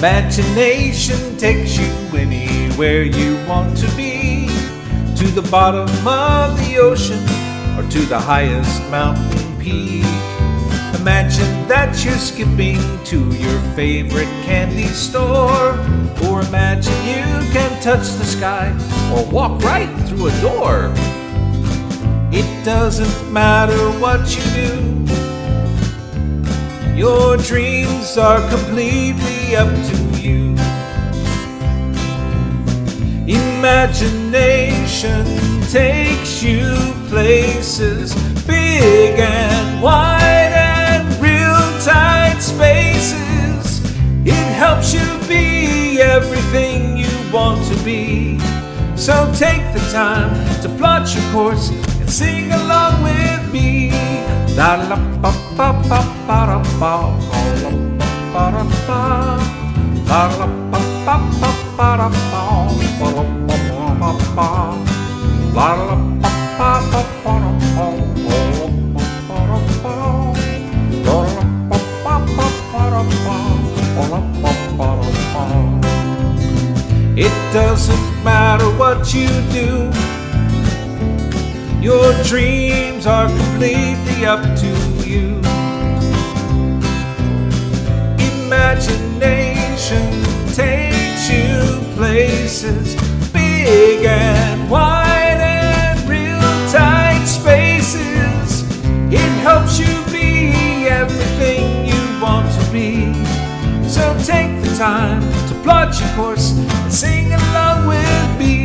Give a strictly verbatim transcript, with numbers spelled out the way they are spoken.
Imagination takes you anywhere you want to be, to the bottom of the ocean or to the highest mountain peak. Imagine that you're skipping to your favorite candy store, or imagine you can touch the sky or walk right through a door. It doesn't matter what you do, your dreams are completely up to you. Imagination takes you places big and wide and real tight spaces. It helps you be everything you want to be. So take the time to plot your course and sing along with me. La la ba ba ba ba da ba, la ba da ba, la la ba ba ba ba da ba, la la ba ba ba, la la ba ba ba ba da ba, la la ba da ba, la la ba ba ba ba da ba, la la ba ba da ba. It doesn't matter what you do, your dreams are completely up to you. Imagination takes you places big and wide and real tight spaces. It helps you be everything you want to be. So take the time to plot your course and sing along with me.